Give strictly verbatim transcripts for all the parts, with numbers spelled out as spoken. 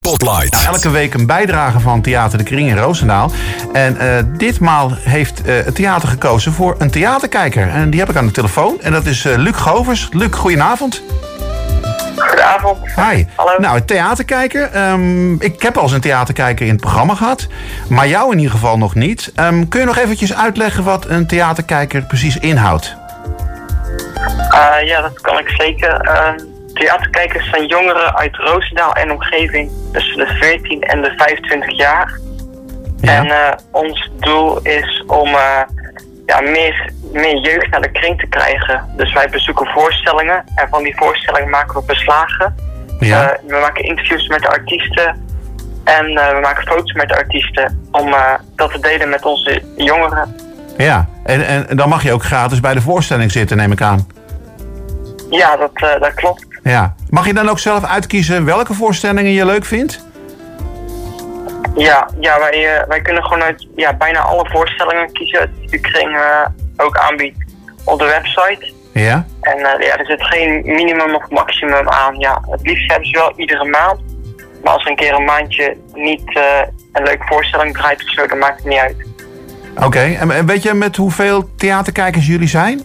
Spotlight. Nou, elke week een bijdrage van Theater de Kring in Roosendaal. En uh, ditmaal heeft uh, het theater gekozen voor een theaterkijker. En die heb ik aan de telefoon. En dat is uh, Luc Govers. Luc, goedenavond. Goedenavond. Hi. Hallo. Nou, het theaterkijker. Um, ik heb al eens een theaterkijker in het programma gehad. Maar jou in ieder geval nog niet. Um, kun je nog eventjes uitleggen wat een theaterkijker precies inhoudt? Uh, ja, dat kan ik zeker. Uh, theaterkijkers zijn jongeren uit Roosendaal en omgeving tussen de veertien en de vijfentwintig jaar. Ja. En uh, ons doel is om uh, ja, meer, meer jeugd naar de kring te krijgen. Dus wij bezoeken voorstellingen en van die voorstellingen maken we verslagen. Ja. Uh, we maken interviews met de artiesten en uh, we maken foto's met de artiesten om uh, dat te delen met onze jongeren. Ja, en, en dan mag je ook gratis bij de voorstelling zitten, neem ik aan. Ja, dat, uh, dat klopt. Ja. Mag je dan ook zelf uitkiezen welke voorstellingen je leuk vindt? Ja, ja wij, uh, wij kunnen gewoon uit ja, bijna alle voorstellingen kiezen die de kring uh, ook aanbiedt op de website. Ja. En uh, ja, er zit geen minimum of maximum aan. Ja, het liefst hebben ze wel iedere maand. Maar als er een keer een maandje niet uh, een leuke voorstelling draait of zo, dan maakt het niet uit. Oké, okay. en, en weet je met hoeveel theaterkijkers jullie zijn?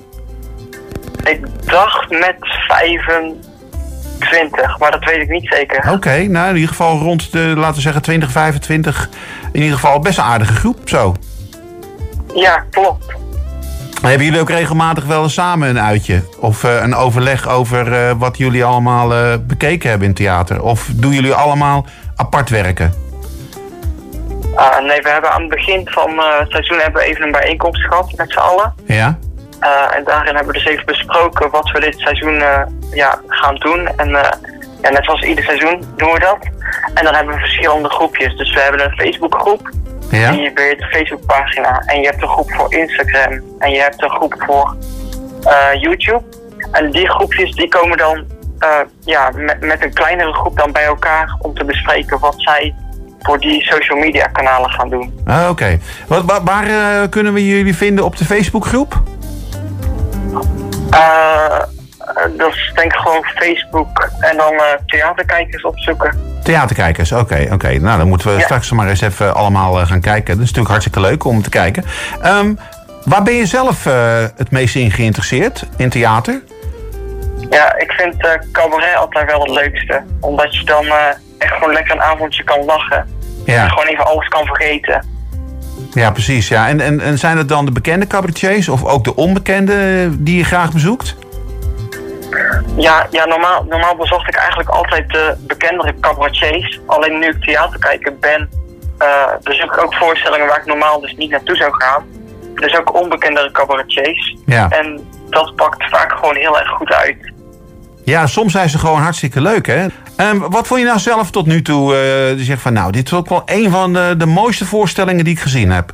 Ik dacht met vijfentwintig, maar dat weet ik niet zeker. Oké, okay, nou in ieder geval rond de, laten we zeggen, twintig, vijfentwintig. In ieder geval best een aardige groep, zo. Ja, klopt. Hebben jullie ook regelmatig wel eens samen een uitje? Of uh, een overleg over uh, wat jullie allemaal uh, bekeken hebben in theater? Of doen jullie allemaal apart werken? Uh, nee, we hebben aan het begin van uh, het seizoen hebben we even een bijeenkomst gehad met z'n allen. Ja. Uh, en daarin hebben we dus even besproken wat we dit seizoen uh, ja, gaan doen. En uh, ja, net zoals ieder seizoen doen we dat. En dan hebben we verschillende groepjes. Dus we hebben een Facebookgroep. Ja. Die beheert de Facebookpagina. En je hebt een groep voor Instagram. En je hebt een groep voor uh, YouTube. En die groepjes die komen dan uh, ja, met, met een kleinere groep dan bij elkaar om te bespreken wat zij voor die social media kanalen gaan doen. Ah, Oké. Okay. Waar, waar uh, kunnen we jullie vinden op de Facebookgroep? Uh, dat is denk ik gewoon Facebook en dan uh, theaterkijkers opzoeken. Theaterkijkers, oké. Okay, okay. Nou, dan moeten we ja. straks maar eens even allemaal uh, gaan kijken. Dat is natuurlijk hartstikke leuk om te kijken. Um, waar ben je zelf uh, het meest in geïnteresseerd? In theater? Ja, ik vind uh, cabaret altijd wel het leukste. Omdat je dan uh, echt gewoon lekker een avondje kan lachen. Ja. En gewoon even alles kan vergeten. Ja, precies. Ja. En, en, en zijn het dan de bekende cabaretiers of ook de onbekende die je graag bezoekt? Ja, ja normaal, normaal bezocht ik eigenlijk altijd de bekendere cabaretiers. Alleen nu ik theaterkijker ben, uh, bezoek ik ook voorstellingen waar ik normaal dus niet naartoe zou gaan. Dus ook onbekendere cabaretiers. Ja. En dat pakt vaak gewoon heel erg goed uit. Ja, soms zijn ze gewoon hartstikke leuk, hè? Um, wat vond je nou zelf tot nu toe? Uh, die zegt van, nou, dit is ook wel een van de, de mooiste voorstellingen die ik gezien heb.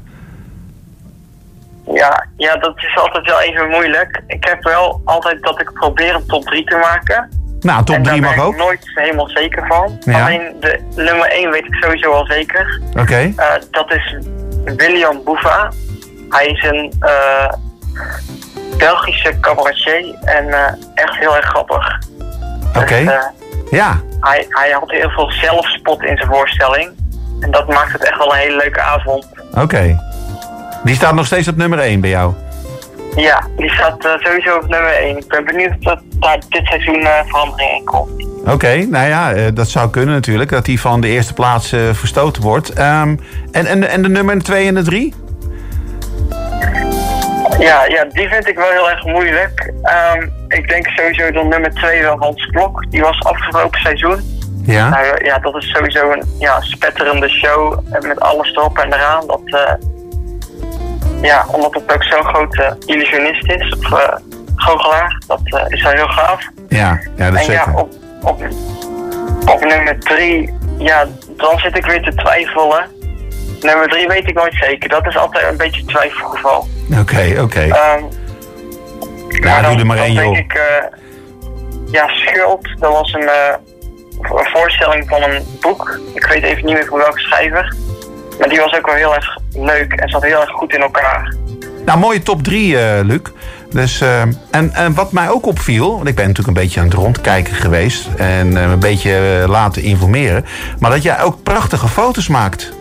Ja, ja, dat is altijd wel even moeilijk. Ik heb wel altijd dat ik probeer een top drie te maken. Nou, top drie mag ook. Daar ben ik nooit helemaal zeker van. Ja. Alleen de nummer één weet ik sowieso al zeker. Oké. Okay. Uh, dat is William Boeva. Hij is een uh, Belgische cabaretier en uh, echt heel erg grappig. Oké. Okay. Dus, uh, ja. Hij, hij had heel veel zelfspot in zijn voorstelling. En dat maakt het echt wel een hele leuke avond. Oké. Okay. Die staat nog steeds op nummer één bij jou? Ja, die staat uh, sowieso op nummer één. Ik ben benieuwd of dat daar dit seizoen uh, verandering in komt. Oké, okay, nou ja, uh, dat zou kunnen natuurlijk. Dat die van de eerste plaats uh, verstoten wordt. Um, en, en, en de nummer twee en de drie? Ja, ja, die vind ik wel heel erg moeilijk. Um, ik denk sowieso dat nummer twee wel Hans Klok. Die was afgelopen seizoen. Ja? Nou, ja, dat is sowieso een ja, spetterende show. Met alles erop en eraan. Dat... Uh, Ja, omdat het ook zo'n grote illusionist is, of uh, goochelaar, dat uh, is wel heel gaaf. Ja, ja dat is en zeker. Ja, op, op, op nummer drie, ja, dan zit ik weer te twijfelen. Nummer drie weet ik nooit zeker, dat is altijd een beetje een twijfelgeval. Oké, okay, oké. Okay. Um, ja, doe er maar één, joh. Dan denk ik, uh, ja, Schuld, dat was een, uh, een voorstelling van een boek. Ik weet even niet meer van welke schrijver. Maar die was ook wel heel erg leuk en zat heel erg goed in elkaar. Nou, mooie top drie, uh, Luc. Dus, uh, en, en wat mij ook opviel, want ik ben natuurlijk een beetje aan het rondkijken geweest en uh, een beetje uh, laten informeren, maar dat jij ook prachtige foto's maakt.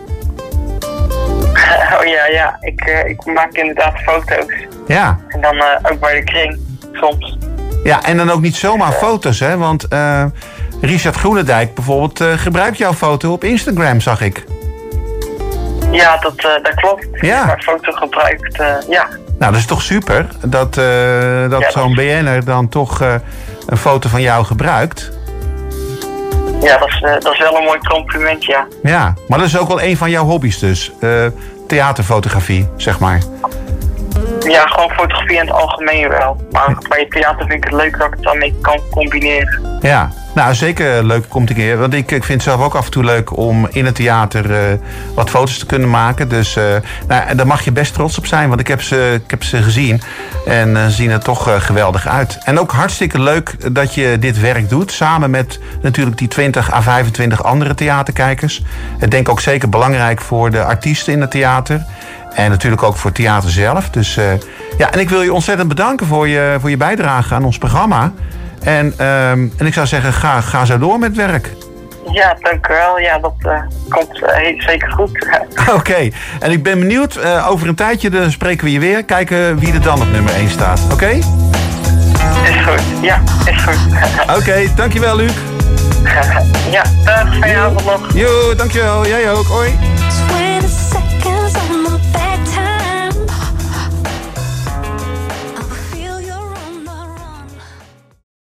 Oh ja, ja. Ik, uh, ik maak inderdaad foto's. Ja. En dan uh, ook bij de kring, soms. Ja, en dan ook niet zomaar foto's, hè? Want uh, Richard Groenendijk bijvoorbeeld uh, gebruikt jouw foto op Instagram, zag ik. Ja, dat, uh, dat klopt. Ja. Mijn foto gebruikt, uh, ja. Nou, dat is toch super dat, uh, dat ja, zo'n B N'er dan toch uh, een foto van jou gebruikt. Ja, dat is, uh, dat is wel een mooi compliment, ja. Ja, maar dat is ook wel een van jouw hobby's dus. Uh, theaterfotografie, zeg maar. Ja, gewoon fotografie in het algemeen wel. Maar bij theater vind ik het leuk dat ik het daarmee kan combineren. Ja, nou zeker leuk komt een keer. Want ik, ik vind het zelf ook af en toe leuk om in het theater uh, wat foto's te kunnen maken. Dus uh, nou, daar mag je best trots op zijn. Want ik heb ze, ik heb ze gezien. En uh, zien er toch uh, geweldig uit. En ook hartstikke leuk dat je dit werk doet. Samen met natuurlijk die twintig à vijfentwintig andere theaterkijkers. Ik denk ook zeker belangrijk voor de artiesten in het theater. En natuurlijk ook voor het theater zelf. Dus uh, ja, en ik wil je ontzettend bedanken voor je, voor je bijdrage aan ons programma. En, um, en ik zou zeggen, ga, ga zo door met werk. Ja, dank u wel. Ja, dat uh, komt uh, zeker goed. Oké, okay. En ik ben benieuwd. Uh, over een tijdje dan spreken we je weer. Kijken wie er dan op nummer één staat. Oké? Okay? Is goed. Ja, is goed. Oké, okay, dankjewel Luc. Ja, dag. Fijne avond nog. Jo, dankjewel. Jij ook. Hoi.